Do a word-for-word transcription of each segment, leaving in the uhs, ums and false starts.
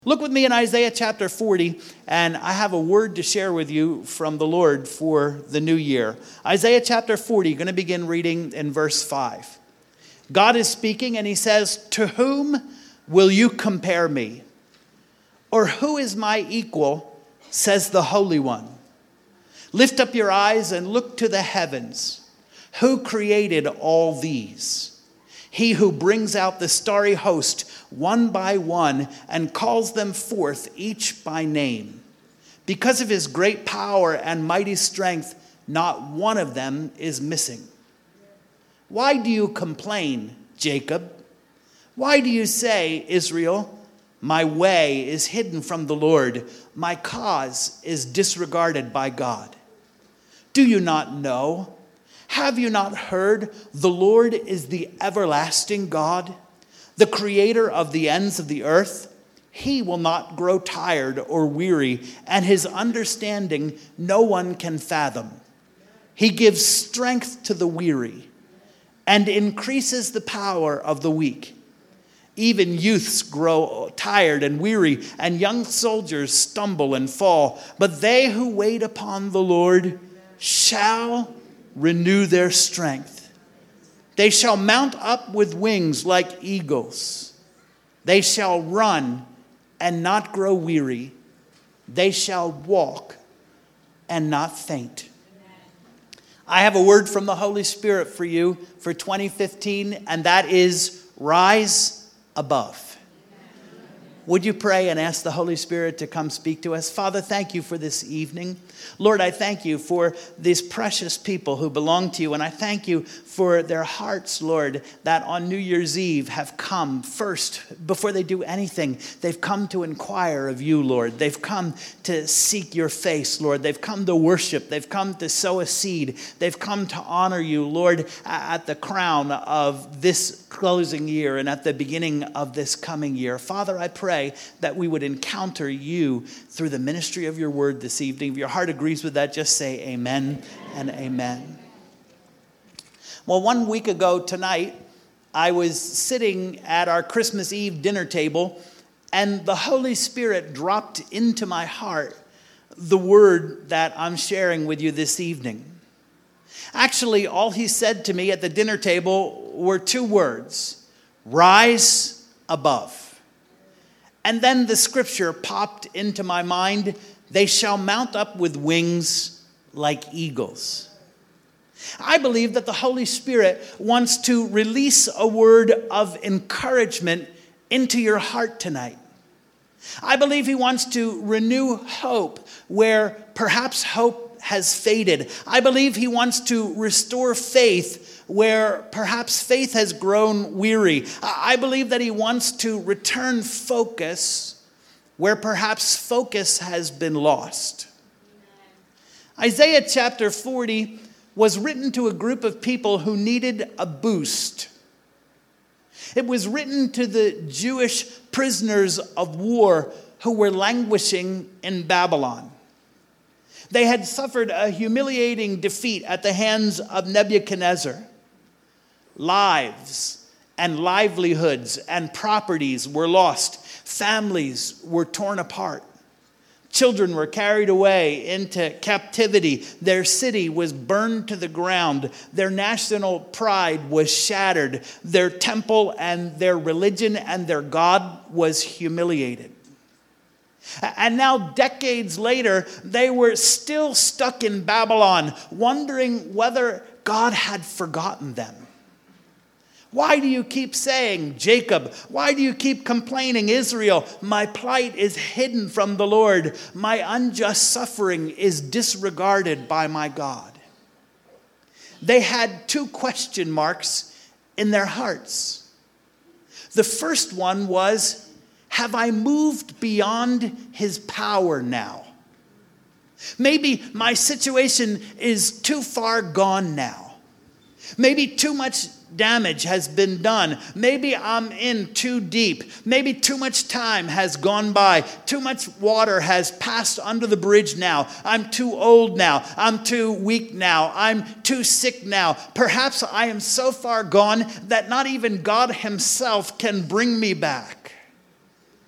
Look with me in Isaiah chapter forty, and I have a word to share with you from the Lord for the new year. Isaiah chapter forty, going to begin reading in verse five. God is speaking, and he says, "To whom will you compare me? Or who is my equal, says the Holy One. Lift up your eyes and look to the heavens. Who created all these? He who brings out the starry host one by one and calls them forth each by name. Because of his great power and mighty strength, not one of them is missing. Why do you complain, Jacob? Why do you say, Israel, my way is hidden from the Lord, my cause is disregarded by God? Do you not know? Have you not heard? The Lord is the everlasting God, the creator of the ends of the earth. He will not grow tired or weary, and his understanding no one can fathom. He gives strength to the weary and increases the power of the weak. Even youths grow tired and weary, and young soldiers stumble and fall. But they who wait upon the Lord shall renew their strength. They shall mount up with wings like eagles. They shall run and not grow weary. They shall walk and not faint." I have a word from the Holy Spirit for you for twenty fifteen, and that is rise above. Would you pray and ask the Holy Spirit to come speak to us? Father, thank you for this evening. Lord, I thank you for these precious people who belong to you. And I thank you for their hearts, Lord, that on New Year's Eve have come first, before they do anything. They've come to inquire of you, Lord. They've come to seek your face, Lord. They've come to worship. They've come to sow a seed. They've come to honor you, Lord, at the crown of this closing year and at the beginning of this coming year. Father, I pray that we would encounter you through the ministry of your word this evening. If your heart agrees with that, just say amen and amen. Well, one week ago tonight, I was sitting at our Christmas Eve dinner table, and the Holy Spirit dropped into my heart the word that I'm sharing with you this evening. Actually, all he said to me at the dinner table were two words: rise above. And then the scripture popped into my mind: they shall mount up with wings like eagles. I believe that the Holy Spirit wants to release a word of encouragement into your heart tonight. I believe he wants to renew hope where perhaps hope has faded. I believe he wants to restore faith where perhaps faith has grown weary. I believe that he wants to return focus where perhaps focus has been lost. Isaiah chapter forty was written to a group of people who needed a boost. It was written to the Jewish prisoners of war who were languishing in Babylon. They had suffered a humiliating defeat at the hands of Nebuchadnezzar. Lives and livelihoods and properties were lost. Families were torn apart. Children were carried away into captivity. Their city was burned to the ground. Their national pride was shattered. Their temple and their religion and their God was humiliated. And now, decades later, they were still stuck in Babylon, wondering whether God had forgotten them. Why do you keep saying, Jacob? Why do you keep complaining, Israel? My plight is hidden from the Lord. My unjust suffering is disregarded by my God. They had two question marks in their hearts. The first one was, have I moved beyond his power now? Maybe my situation is too far gone now. Maybe too much damage has been done. Maybe I'm in too deep. Maybe too much time has gone by. Too much water has passed under the bridge now. I'm too old now. I'm too weak now. I'm too sick now. Perhaps I am so far gone that not even God himself can bring me back.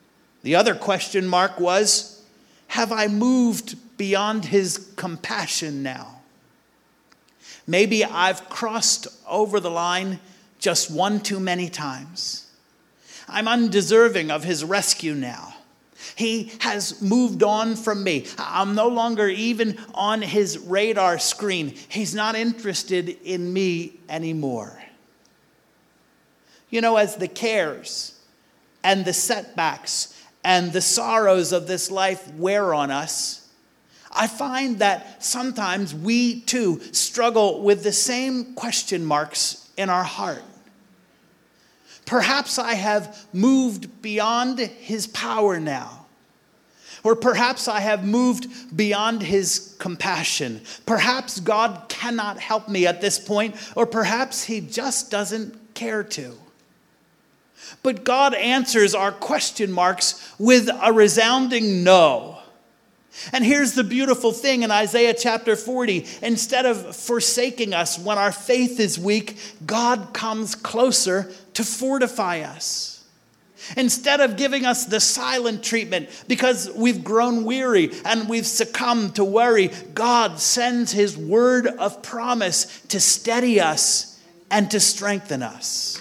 The other question mark was, have I moved beyond his compassion now? Maybe I've crossed over the line just one too many times. I'm undeserving of his rescue now. He has moved on from me. I'm no longer even on his radar screen. He's not interested in me anymore. You know, as the cares and the setbacks and the sorrows of this life wear on us, I find that sometimes we too struggle with the same question marks in our heart. Perhaps I have moved beyond his power now. Or perhaps I have moved beyond his compassion. Perhaps God cannot help me at this point, or perhaps he just doesn't care to. But God answers our question marks with a resounding no. And here's the beautiful thing in Isaiah chapter forty. Instead of forsaking us when our faith is weak, God comes closer to fortify us. Instead of giving us the silent treatment because we've grown weary and we've succumbed to worry, God sends his word of promise to steady us and to strengthen us.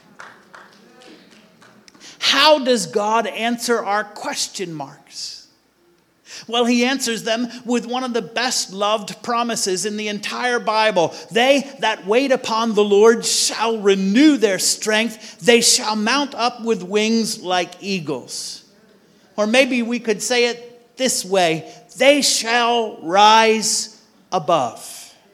How does God answer our question marks? Well, he answers them with one of the best loved promises in the entire Bible. They that wait upon the Lord shall renew their strength. They shall mount up with wings like eagles. Or maybe we could say it this way: they shall rise above.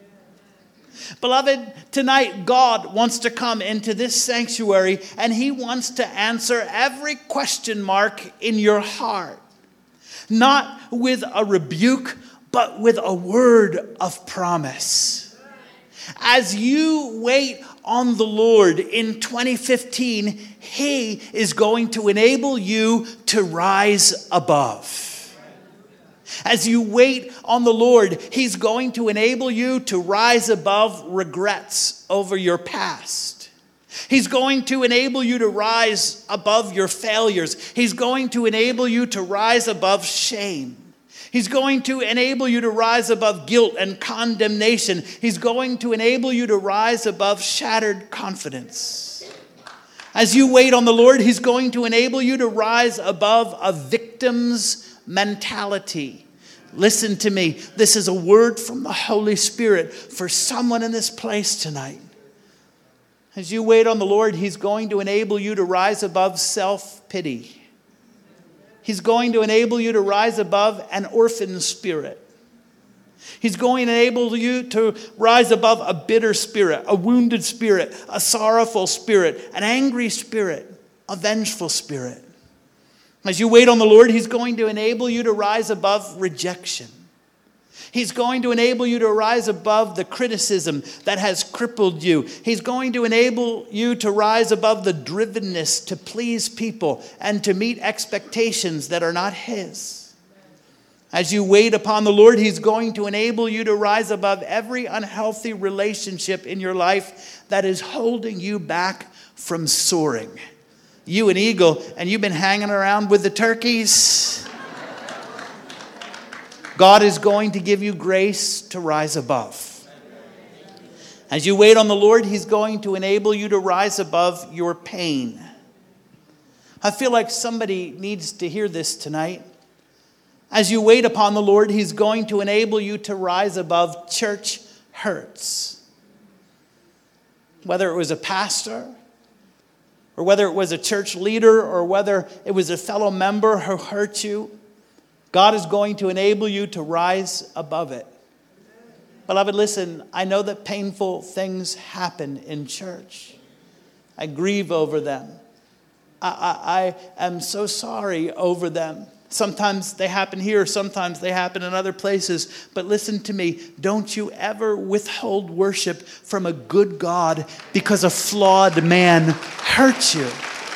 Beloved, tonight God wants to come into this sanctuary and he wants to answer every question mark in your heart. Not with a rebuke, but with a word of promise. As you wait on the Lord in twenty fifteen, he is going to enable you to rise above. As you wait on the Lord, he's going to enable you to rise above regrets over your past. He's going to enable you to rise above your failures. He's going to enable you to rise above shame. He's going to enable you to rise above guilt and condemnation. He's going to enable you to rise above shattered confidence. As you wait on the Lord, he's going to enable you to rise above a victim's mentality. Listen to me. This is a word from the Holy Spirit for someone in this place tonight. As you wait on the Lord, he's going to enable you to rise above self-pity. He's going to enable you to rise above an orphan spirit. He's going to enable you to rise above a bitter spirit, a wounded spirit, a sorrowful spirit, an angry spirit, a vengeful spirit. As you wait on the Lord, he's going to enable you to rise above rejection. He's going to enable you to rise above the criticism that has crippled you. He's going to enable you to rise above the drivenness to please people and to meet expectations that are not his. As you wait upon the Lord, he's going to enable you to rise above every unhealthy relationship in your life that is holding you back from soaring. You an eagle, and you've been hanging around with the turkeys. God is going to give you grace to rise above. As you wait on the Lord, he's going to enable you to rise above your pain. I feel like somebody needs to hear this tonight. As you wait upon the Lord, he's going to enable you to rise above church hurts. Whether it was a pastor, or whether it was a church leader, or whether it was a fellow member who hurt you, God is going to enable you to rise above it. Beloved, listen, I know that painful things happen in church. I grieve over them. I, I, I am so sorry over them. Sometimes they happen here, sometimes they happen in other places. But listen to me, don't you ever withhold worship from a good God because a flawed man hurt you.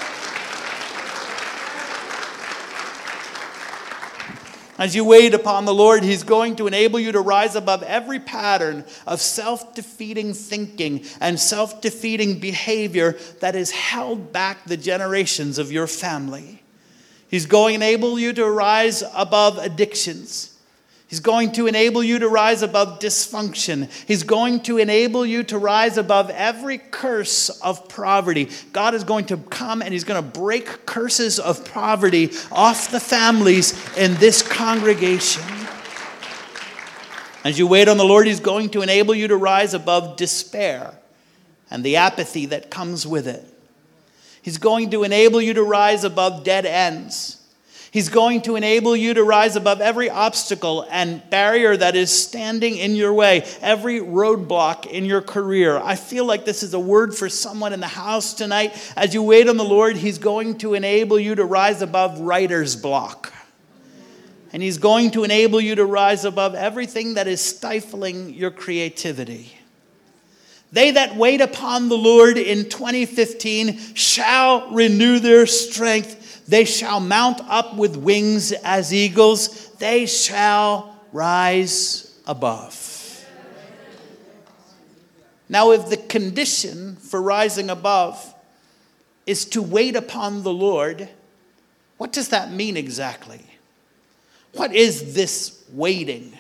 As you wait upon the Lord, he's going to enable you to rise above every pattern of self-defeating thinking and self-defeating behavior that has held back the generations of your family. He's going to enable you to rise above addictions. He's going to enable you to rise above dysfunction. He's going to enable you to rise above every curse of poverty. God is going to come and he's going to break curses of poverty off the families in this congregation. As you wait on the Lord, he's going to enable you to rise above despair and the apathy that comes with it. He's going to enable you to rise above dead ends. He's going to enable you to rise above every obstacle and barrier that is standing in your way, every roadblock in your career. I feel like this is a word for someone in the house tonight. As you wait on the Lord, he's going to enable you to rise above writer's block. And he's going to enable you to rise above everything that is stifling your creativity. They that wait upon the Lord in twenty fifteen shall renew their strength. They shall mount up with wings as eagles. They shall rise above. Now, if the condition for rising above is to wait upon the Lord, what does that mean exactly? What is this waiting?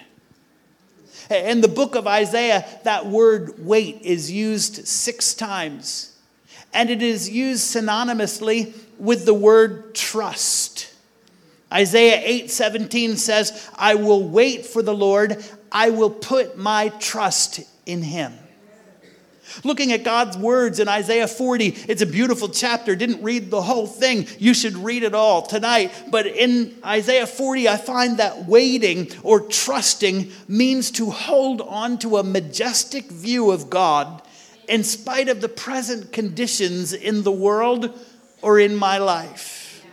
In the book of Isaiah, that word wait is used six times. And it is used synonymously with the word trust. Isaiah eight seventeen says, I will wait for the Lord. I will put my trust in him. Looking at God's words in Isaiah forty, it's a beautiful chapter. Didn't read the whole thing. You should read it all tonight. But in Isaiah forty, I find that waiting or trusting means to hold on to a majestic view of God in spite of the present conditions in the world or in my life.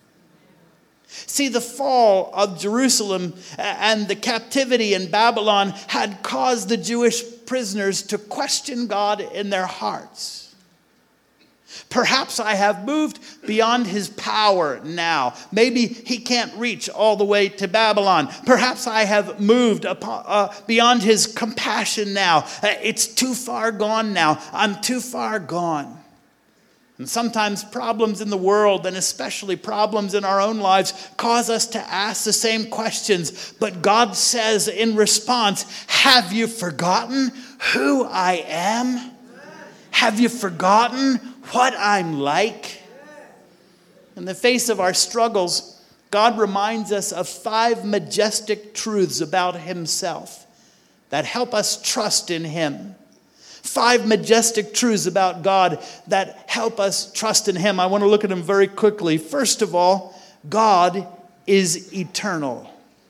See, the fall of Jerusalem and the captivity in Babylon had caused the Jewish prisoners to question God in their hearts. Perhaps I have moved beyond his power now. Maybe he can't reach all the way to Babylon. Perhaps I have moved upon, uh, beyond his compassion now. Uh, it's too far gone now. I'm too far gone. And sometimes problems in the world, and especially problems in our own lives, cause us to ask the same questions. But God says in response, have you forgotten who I am? Have you forgotten what I'm like? In the face of our struggles, God reminds us of five majestic truths about himself that help us trust in him. Five majestic truths about God that help us trust in him. I want to look at them very quickly. First of all, God is eternal.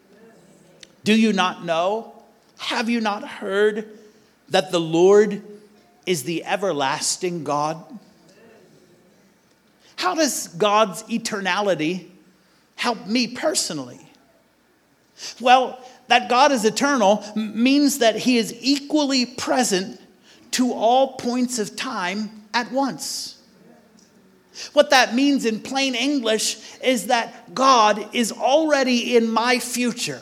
Do you not know? Have you not heard that the Lord is the everlasting God? How does God's eternality help me personally? Well, that God is eternal means that he is equally present to all points of time at once. What that means in plain English is that God is already in my future.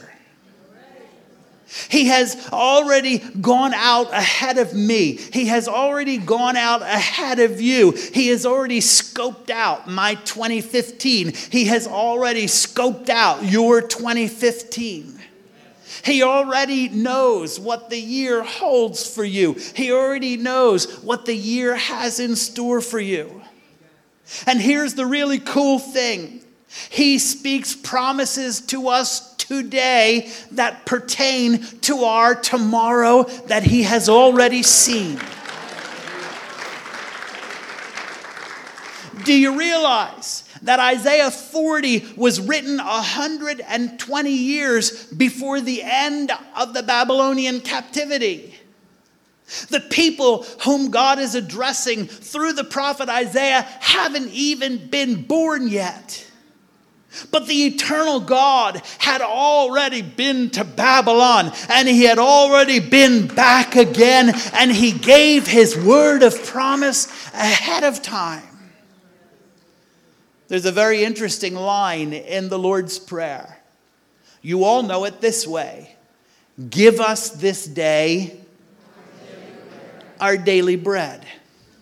He has already gone out ahead of me. He has already gone out ahead of you. He has already scoped out my twenty fifteen. He has already scoped out your twenty fifteen. He already knows what the year holds for you. He already knows what the year has in store for you. And here's the really cool thing. He speaks promises to us today that pertain to our tomorrow that he has already seen. Do you realize that Isaiah forty was written one hundred twenty years before the end of the Babylonian captivity? The people whom God is addressing through the prophet Isaiah haven't even been born yet. But the eternal God had already been to Babylon, and he had already been back again, and he gave his word of promise ahead of time. There's a very interesting line in the Lord's Prayer. You all know it this way. Give us this day our daily bread.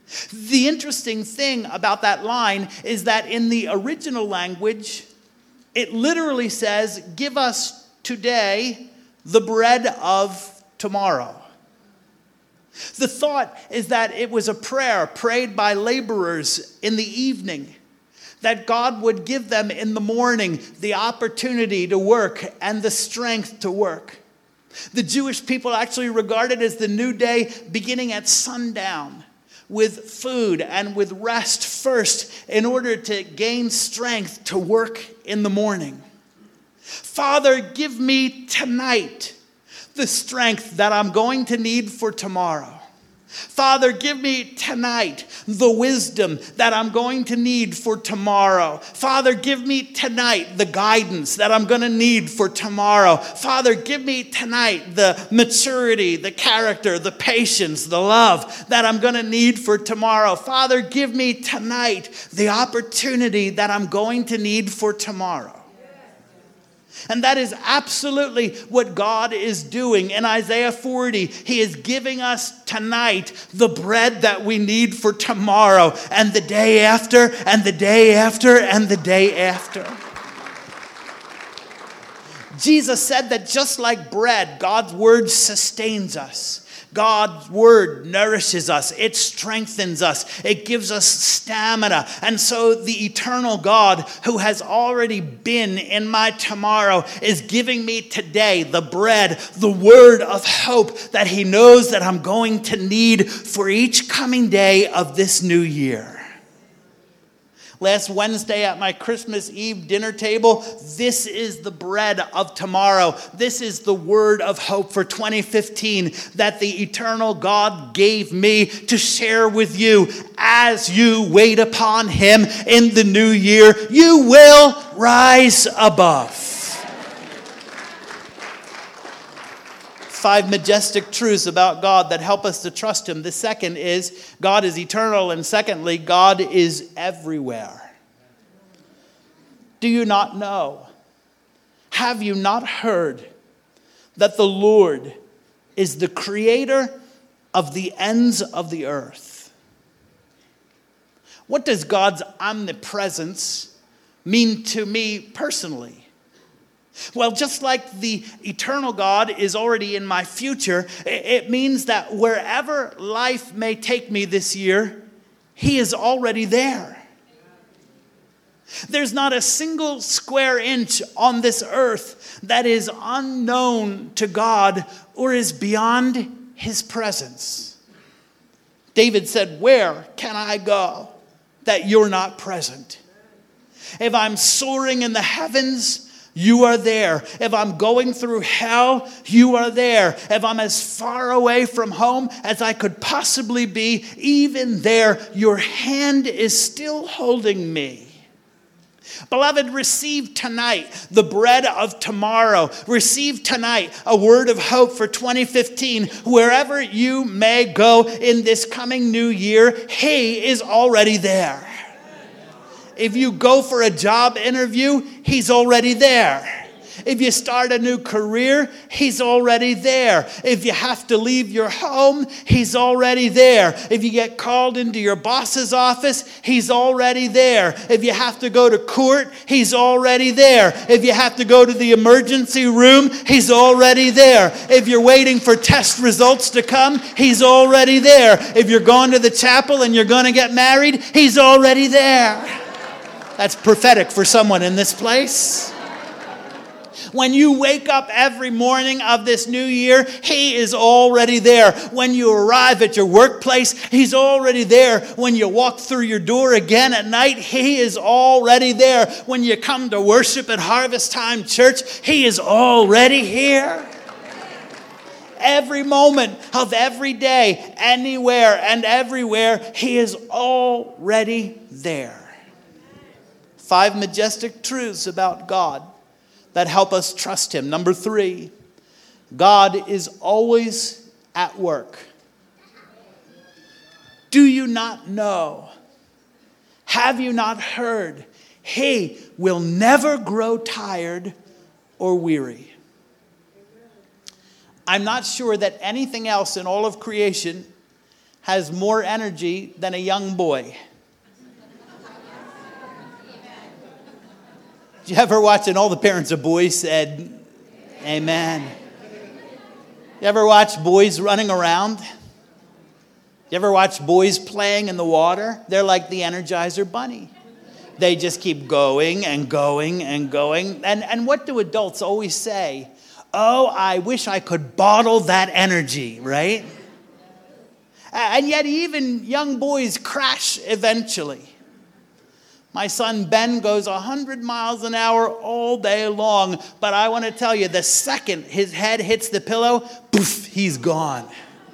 The interesting thing about that line is that in the original language, it literally says, give us today the bread of tomorrow. The thought is that it was a prayer prayed by laborers in the evening, that God would give them in the morning the opportunity to work and the strength to work. The Jewish people actually regard it as the new day beginning at sundown, with food and with rest first in order to gain strength to work in the morning. Father, give me tonight the strength that I'm going to need for tomorrow. Father, give me tonight the wisdom that I'm going to need for tomorrow. Father, give me tonight the guidance that I'm going to need for tomorrow. Father, give me tonight the maturity, the character, the patience, the love that I'm going to need for tomorrow. Father, give me tonight the opportunity that I'm going to need for tomorrow. And that is absolutely what God is doing in Isaiah forty. He is giving us tonight the bread that we need for tomorrow and the day after and the day after and the day after. Jesus said that just like bread, God's word sustains us. God's word nourishes us. It strengthens us. It gives us stamina. And so the eternal God who has already been in my tomorrow is giving me today the bread, the word of hope that he knows that I'm going to need for each coming day of this new year. Last Wednesday at my Christmas Eve dinner table, this is the bread of tomorrow. This is the word of hope for twenty fifteen that the eternal God gave me to share with you. As you wait upon him in the new year, you will rise above. Five majestic truths about God that help us to trust him. The second is God is eternal, and secondly, God is everywhere. Do you not know? Have you not heard that the Lord is the creator of the ends of the earth? What does God's omnipresence mean to me personally? Well, just like the eternal God is already in my future, it means that wherever life may take me this year, he is already there. There's not a single square inch on this earth that is unknown to God or is beyond his presence. David said, "Where can I go that you're not present? If I'm soaring in the heavens, you are there. If I'm going through hell, you are there. If I'm as far away from home as I could possibly be, even there, your hand is still holding me." Beloved, receive tonight the bread of tomorrow. Receive tonight a word of hope for twenty fifteen. Wherever you may go in this coming new year, he is already there. If you go for a job interview, he's already there. If you start a new career, he's already there. If you have to leave your home, he's already there. If you get called into your boss's office, he's already there. If you have to go to court, he's already there. If you have to go to the emergency room, he's already there. If you're waiting for test results to come, he's already there. If you're going to the chapel and you're going to get married, he's already there. That's prophetic for someone in this place. When you wake up every morning of this new year, he is already there. When you arrive at your workplace, he's already there. When you walk through your door again at night, he is already there. When you come to worship at Harvest Time Church, he is already here. Every moment of every day, anywhere and everywhere, he is already there. Five majestic truths about God that help us trust him. Number three, God is always at work. Do you not know? Have you not heard? He will never grow tired or weary. I'm not sure that anything else in all of creation has more energy than a young boy. Did you ever watch, and all the parents of boys said, amen. You ever watch boys running around? You ever watch boys playing in the water? They're like the Energizer Bunny. They just keep going and going and going. And, and what do adults always say? Oh, I wish I could bottle that energy, right? And yet even young boys crash eventually. My son Ben goes one hundred miles an hour all day long. But I want to tell you, the second his head hits the pillow, poof, he's gone.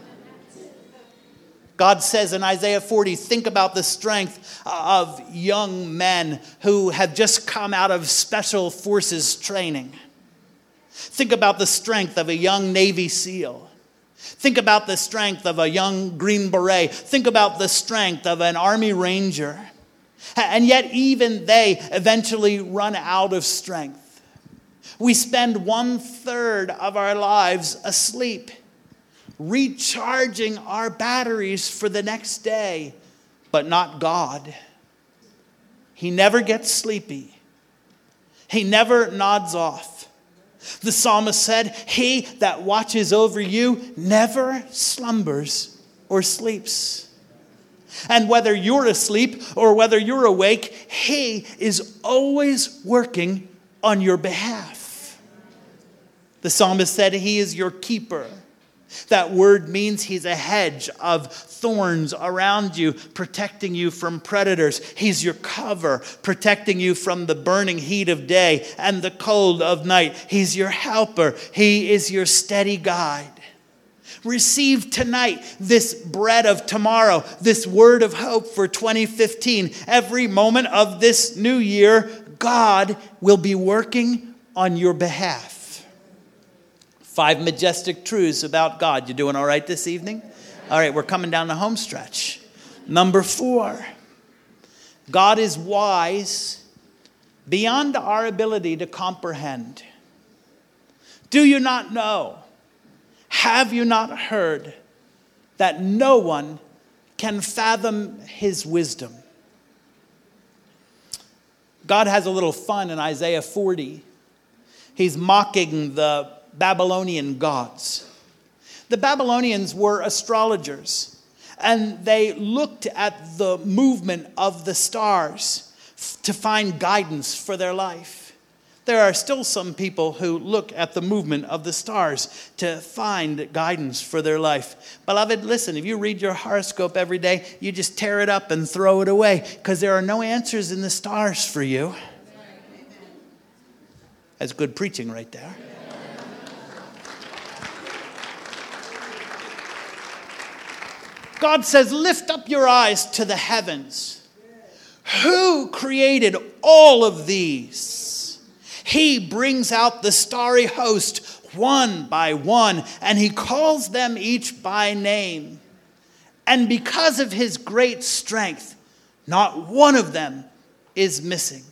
God says in Isaiah forty, think about the strength of young men who have just come out of special forces training. Think about the strength of a young Navy SEAL. Think about the strength of a young Green Beret. Think about the strength of an Army Ranger. And yet even they eventually run out of strength. We spend one third of our lives asleep, recharging our batteries for the next day, but not God. He never gets sleepy. He never nods off. The psalmist said, he that watches over you never slumbers or sleeps. And whether you're asleep or whether you're awake, he is always working on your behalf. The psalmist said he is your keeper. That word means he's a hedge of thorns around you, protecting you from predators. He's your cover, protecting you from the burning heat of day and the cold of night. He's your helper. He is your steady guide. Receive tonight this bread of tomorrow, this word of hope for twenty fifteen. Every moment of this new year, God will be working on your behalf. Five majestic truths about God. You doing all right this evening? All right, we're coming down the home stretch. Number four, God is wise beyond our ability to comprehend. Do you not know? Have you not heard that no one can fathom his wisdom? God has a little fun in Isaiah forty. He's mocking the Babylonian gods. The Babylonians were astrologers, and they looked at the movement of the stars to find guidance for their life. There are still some people who look at the movement of the stars to find guidance for their life. Beloved, listen, if you read your horoscope every day, you just tear it up and throw it away because there are no answers in the stars for you. That's good preaching right there. God says, lift up your eyes to the heavens. Who created all of these? He brings out the starry host one by one, and he calls them each by name. And because of his great strength, not one of them is missing.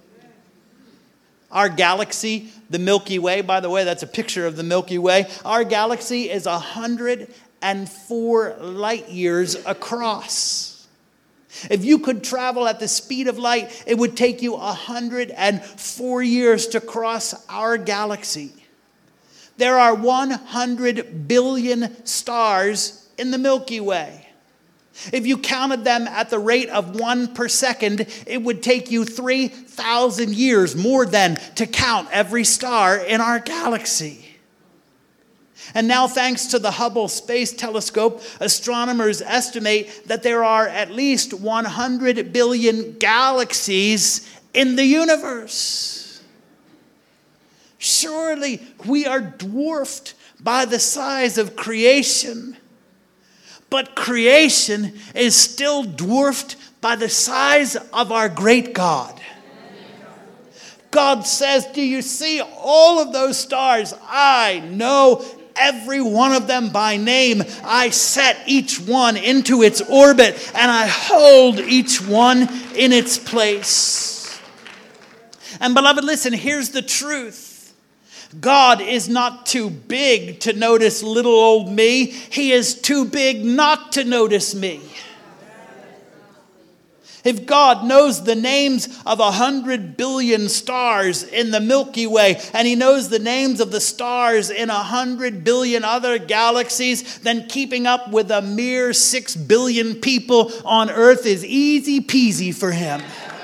Our galaxy, the Milky Way, by the way, that's a picture of the Milky Way. Our galaxy is one hundred four light years across. If you could travel at the speed of light, it would take you one hundred four years to cross our galaxy. There are one hundred billion stars in the Milky Way. If you counted them at the rate of one per second, it would take you three thousand years more than to count every star in our galaxy. And now, thanks to the Hubble Space Telescope, astronomers estimate that there are at least one hundred billion galaxies in the universe. Surely we are dwarfed by the size of creation. But creation is still dwarfed by the size of our great God. God says, do you see all of those stars? I know every one of them by name. I set each one into its orbit, and I hold each one in its place. And beloved, listen, here's the truth. God is not too big to notice little old me. He is too big not to notice me. If God knows the names of a hundred billion stars in the Milky Way, and he knows the names of the stars in a hundred billion other galaxies, then keeping up with a mere six billion people on earth is easy peasy for him.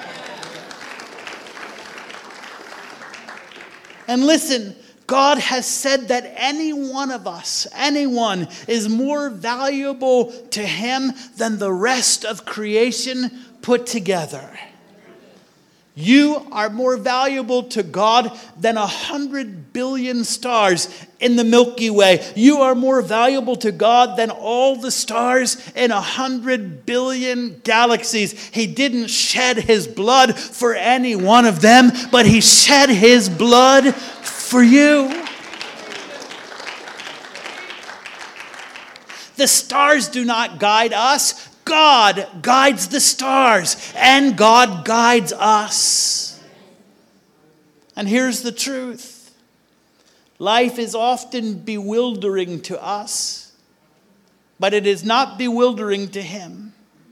And listen, God has said that any one of us, anyone, is more valuable to him than the rest of creation put together. You are more valuable to God than a hundred billion stars in the Milky Way. You are more valuable to God than all the stars in a hundred billion galaxies. He didn't shed his blood for any one of them, but he shed his blood for you. The stars do not guide us. God guides the stars, and God guides us. And here's the truth. Life is often bewildering to us, but it is not bewildering to him.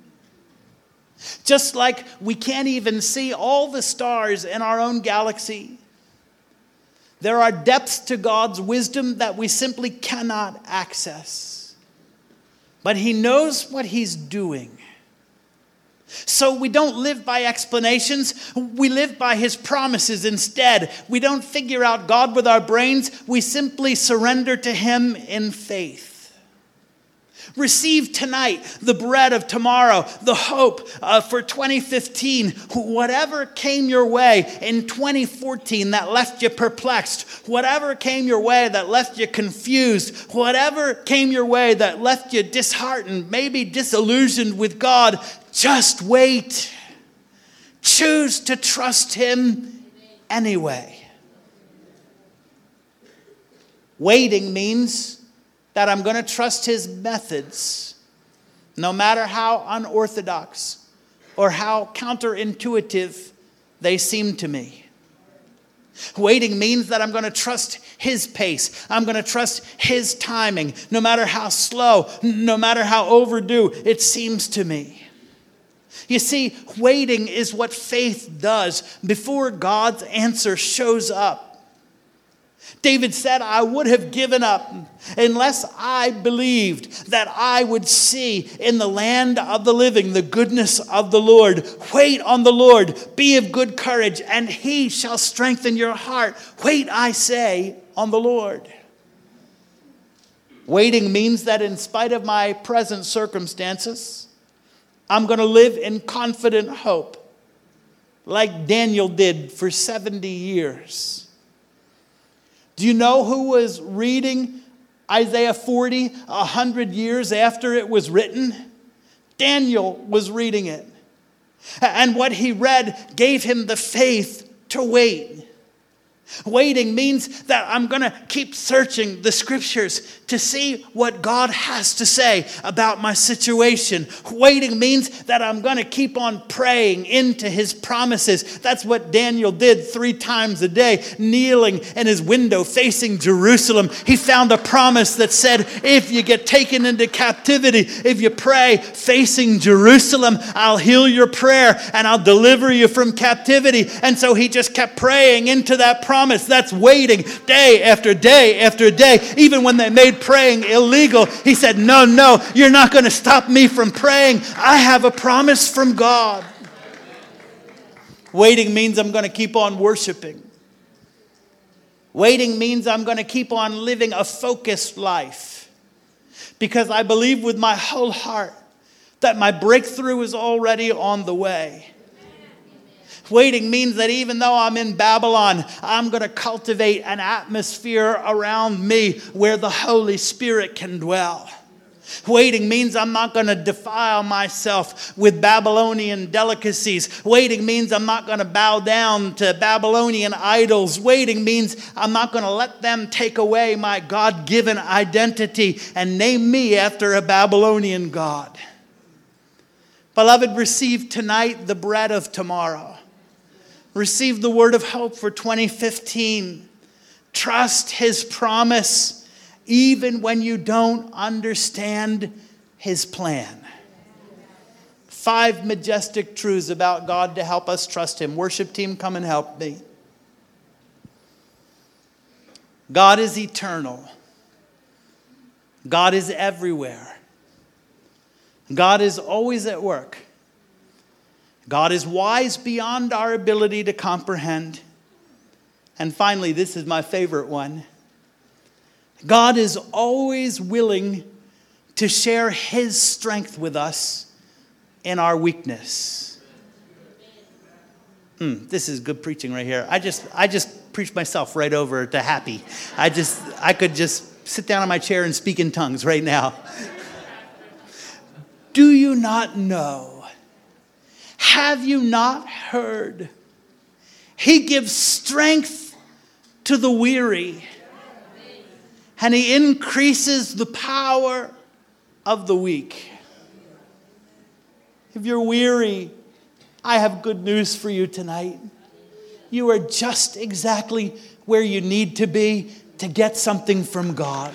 Just like we can't even see all the stars in our own galaxy, there are depths to God's wisdom that we simply cannot access. But he knows what he's doing. So we don't live by explanations. We live by his promises instead. We don't figure out God with our brains. We simply surrender to him in faith. Receive tonight the bread of tomorrow, the hope uh, for twenty fifteen. Whatever came your way in twenty fourteen that left you perplexed, whatever came your way that left you confused, whatever came your way that left you disheartened, maybe disillusioned with God, just wait. Choose to trust him anyway. Waiting means that I'm going to trust his methods, no matter how unorthodox or how counterintuitive they seem to me. Waiting means that I'm going to trust his pace. I'm going to trust his timing, no matter how slow, no matter how overdue it seems to me. You see, waiting is what faith does before God's answer shows up. David said, I would have given up unless I believed that I would see in the land of the living the goodness of the Lord. Wait on the Lord, be of good courage, and he shall strengthen your heart. Wait, I say, on the Lord. Waiting means that in spite of my present circumstances, I'm going to live in confident hope, like Daniel did for seventy years. Do you know who was reading Isaiah forty a hundred years after it was written? Daniel was reading it. And what he read gave him the faith to wait. Waiting means that I'm going to keep searching the scriptures to see what God has to say about my situation. Waiting means that I'm going to keep on praying into his promises. That's what Daniel did three times a day, kneeling in his window facing Jerusalem. He found a promise that said, if you get taken into captivity, if you pray facing Jerusalem, I'll heal your prayer and I'll deliver you from captivity. And so he just kept praying into that promise. Promise. That's waiting day after day after day. Even when they made praying illegal, he said, no, no, you're not going to stop me from praying. I have a promise from God. Waiting means I'm going to keep on worshiping. Waiting means I'm going to keep on living a focused life, because I believe with my whole heart that my breakthrough is already on the way. Waiting means that even though I'm in Babylon, I'm going to cultivate an atmosphere around me where the Holy Spirit can dwell. Waiting means I'm not going to defile myself with Babylonian delicacies. Waiting means I'm not going to bow down to Babylonian idols. Waiting means I'm not going to let them take away my God-given identity and name me after a Babylonian god. Beloved, receive tonight the bread of tomorrow. Receive the word of hope for twenty fifteen. Trust his promise, even when you don't understand his plan. Five majestic truths about God to help us trust him. Worship team, come and help me. God is eternal. God is everywhere. God is always at work. God is wise beyond our ability to comprehend. And finally, this is my favorite one. God is always willing to share his strength with us in our weakness. Mm, this is good preaching right here. I just I just preached myself right over to happy. I just I could just sit down on my chair and speak in tongues right now. Do you not know? Have you not heard? He gives strength to the weary, and he increases the power of the weak. If you're weary, I have good news for you tonight. You are just exactly where you need to be to get something from God.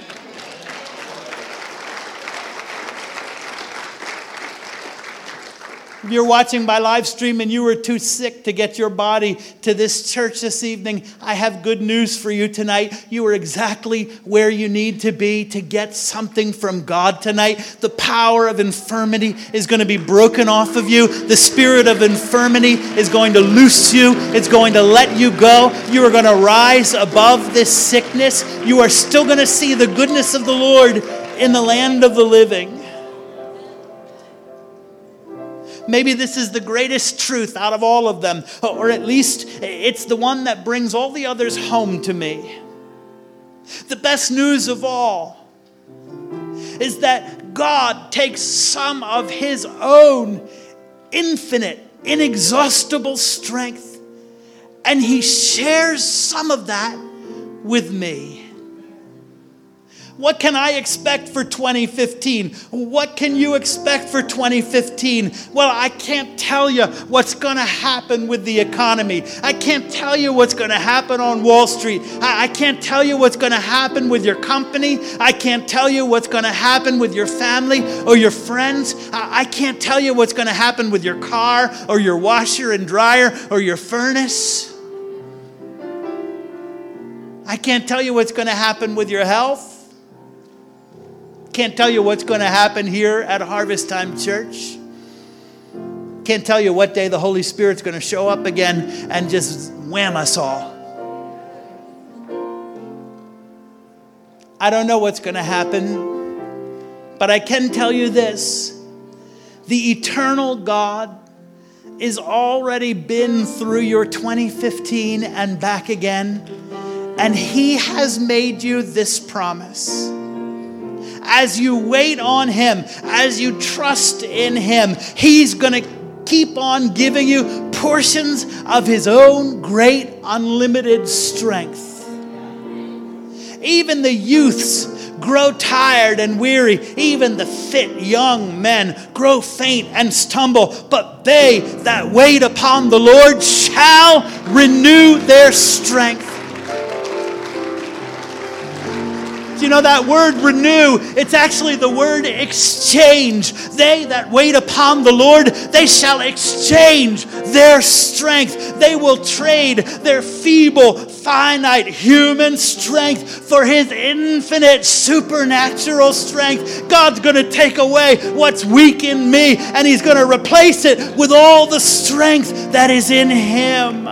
If you're watching by live stream and you were too sick to get your body to this church this evening, I have good news for you tonight. You are exactly where you need to be to get something from God tonight. The power of infirmity is going to be broken off of you. The spirit of infirmity is going to loose you. It's going to let you go. You are going to rise above this sickness. You are still going to see the goodness of the Lord in the land of the living. Maybe this is the greatest truth out of all of them, or at least it's the one that brings all the others home to me. The best news of all is that God takes some of his own infinite, inexhaustible strength, and he shares some of that with me. What can I expect for twenty fifteen? What can you expect for twenty fifteen? Well, I can't tell you what's going to happen with the economy. I can't tell you what's going to happen on Wall Street. I, I can't tell you what's going to happen with your company. I can't tell you what's going to happen with your family or your friends. I, I can't tell you what's going to happen with your car or your washer and dryer or your furnace. I can't tell you what's going to happen with your health. Can't tell you what's going to happen here at Harvest Time Church. Can't tell you what day the Holy Spirit's going to show up again and just wham us all. I don't know what's going to happen, but I can tell you this. The eternal God has already been through your twenty fifteen and back again, and he has made you this promise. As you wait on him, as you trust in him, he's going to keep on giving you portions of his own great unlimited strength. Even the youths grow tired and weary. Even the fit young men grow faint and stumble. But they that wait upon the Lord shall renew their strength. You know that word renew, it's actually the word exchange. They that wait upon the Lord, they shall exchange their strength. They will trade their feeble, finite human strength for his infinite supernatural strength. God's going to take away what's weak in me, and he's going to replace it with all the strength that is in him.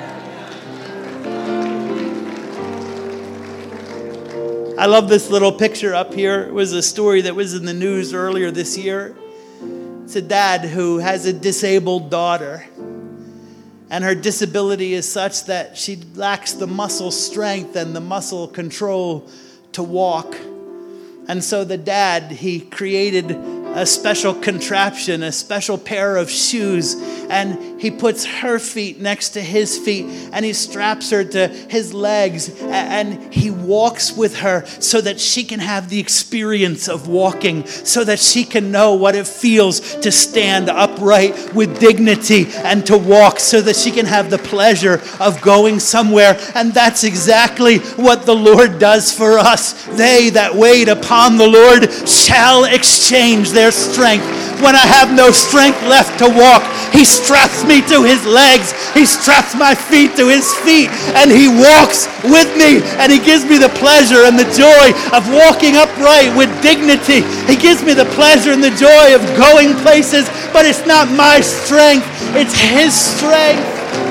I love this little picture up here. It was a story that was in the news earlier this year. It's a dad who has a disabled daughter. And her disability is such that she lacks the muscle strength and the muscle control to walk. And so the dad, he created a special contraption, a special pair of shoes, and he puts her feet next to his feet, and he straps her to his legs, and he walks with her so that she can have the experience of walking, so that she can know what it feels to stand upright. upright with dignity and to walk so that she can have the pleasure of going somewhere. And that's exactly what the Lord does for us. They that wait upon the Lord shall exchange their strength. When I have no strength left to walk, he straps me to his legs. He straps my feet to his feet, and he walks with me, and he gives me the pleasure and the joy of walking upright with dignity. He gives me the pleasure and the joy of going places, but it's not my strength, it's his strength.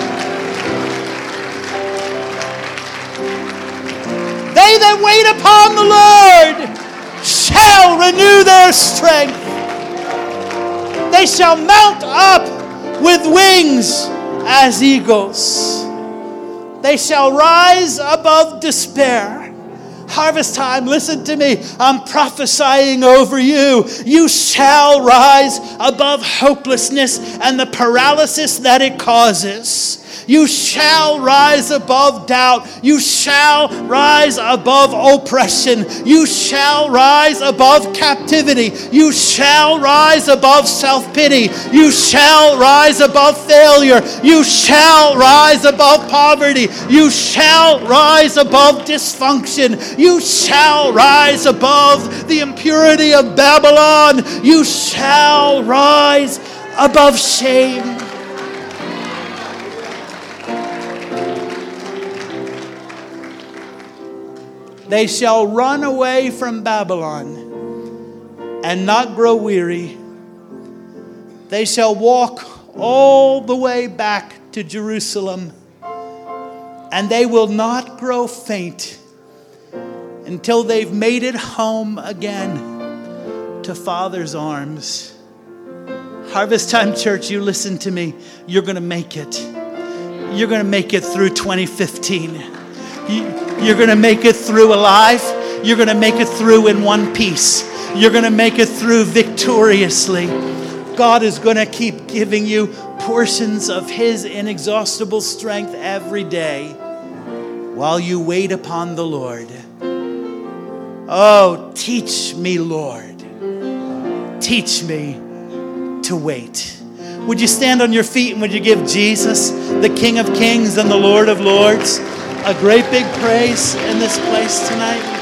They that wait upon the Lord shall renew their strength. They shall mount up with wings as eagles. They shall rise above despair. Harvest time, listen to me. I'm prophesying over you. You shall rise above hopelessness and the paralysis that it causes. You shall rise above doubt. You shall rise above oppression. You shall rise above captivity. You shall rise above self-pity. You shall rise above failure. You shall rise above poverty. You shall rise above dysfunction. You shall rise above the impurity of Babylon. You shall rise above shame. They shall run away from Babylon and not grow weary. They shall walk all the way back to Jerusalem, and they will not grow faint until they've made it home again to Father's arms. Harvest Time Church, you listen to me. You're going to make it. You're going to make it through twenty fifteen. You're going to make it through alive. You're going to make it through in one piece. You're going to make it through victoriously. God is going to keep giving you portions of his inexhaustible strength every day while you wait upon the Lord. Oh, teach me, Lord. Teach me to wait. Would you stand on your feet and would you give Jesus, the King of Kings and the Lord of Lords, a great big praise in this place tonight?